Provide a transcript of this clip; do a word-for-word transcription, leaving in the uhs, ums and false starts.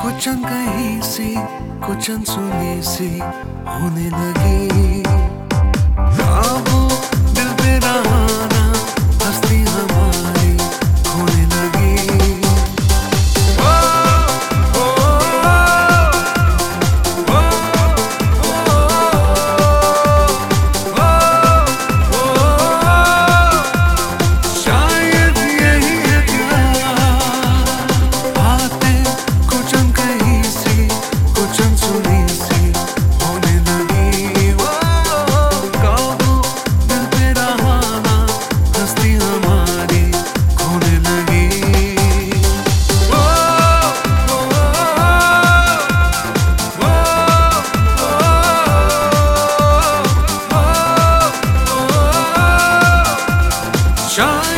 कुछ अनकही सी कुछ अनसुनी सी होने लगी। काबू दिल पे रहा ना, हस्ती हमारी खोने लगी। ओ, ओ, ओ, ओ, ओ, शायद यही है प्यार। बातें कुछ अनकही सी कुछ अनसुनी सी होने लगी। ओ, काबू दिल पे रहा ना, हस्ती हमारी खोने लगी। ओ, ओ, ओ, ओ, ओ, ओ, शायद